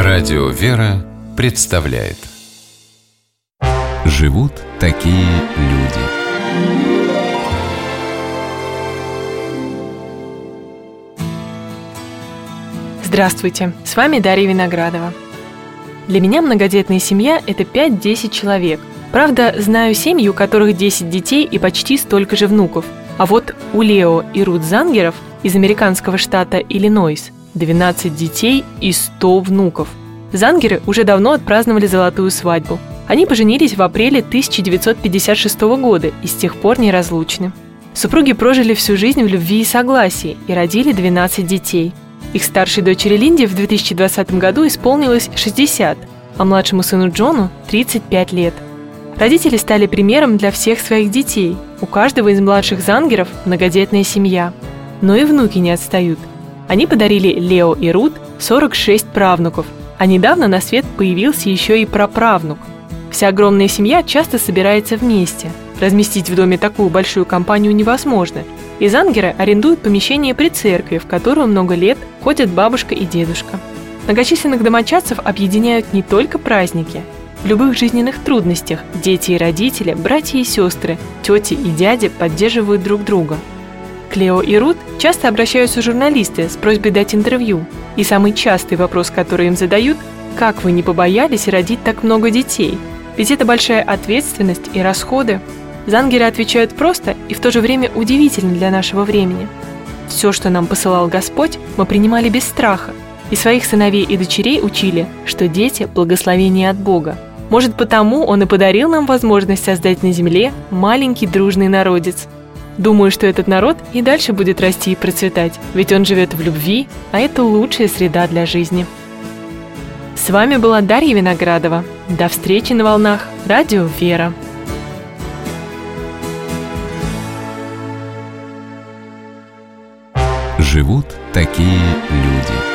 Радио «Вера» представляет «Живут такие люди». Здравствуйте, с вами Дарья Виноградова. Для меня многодетная семья – это 5-10 человек. Правда, знаю семьи, у которых 10 детей и почти столько же внуков. А вот у Лео и Рут Зангеров из американского штата Иллинойс 12 детей и 100 внуков. Зангеры уже давно отпраздновали золотую свадьбу. Они поженились в апреле 1956 года и с тех пор неразлучны. Супруги прожили всю жизнь в любви и согласии и родили 12 детей. Их старшей дочери Линде в 2020 году исполнилось 60, а младшему сыну Джону 35 лет. Родители стали примером для всех своих детей. У каждого из младших Зангеров многодетная семья. Но и внуки не отстают. Они подарили Лео и Рут 46 правнуков, а недавно на свет появился еще и праправнук. Вся огромная семья часто собирается вместе. Разместить в доме такую большую компанию невозможно, и Зангеры арендуют помещение при церкви, в которую много лет ходят бабушка и дедушка. Многочисленных домочадцев объединяют не только праздники. В любых жизненных трудностях дети и родители, братья и сестры, тети и дяди поддерживают друг друга. К Лео и Рут часто обращаются журналисты с просьбой дать интервью. И самый частый вопрос, который им задают – как вы не побоялись родить так много детей? Ведь это большая ответственность и расходы. Зангеры отвечают просто и в то же время удивительно для нашего времени. Все, что нам посылал Господь, мы принимали без страха. И своих сыновей и дочерей учили, что дети – благословение от Бога. Может, потому Он и подарил нам возможность создать на земле маленький дружный народец. Думаю, что этот народ и дальше будет расти и процветать, ведь он живет в любви, а это лучшая среда для жизни. С вами была Дарья Виноградова. До встречи на волнах Радио «Вера». Живут такие люди.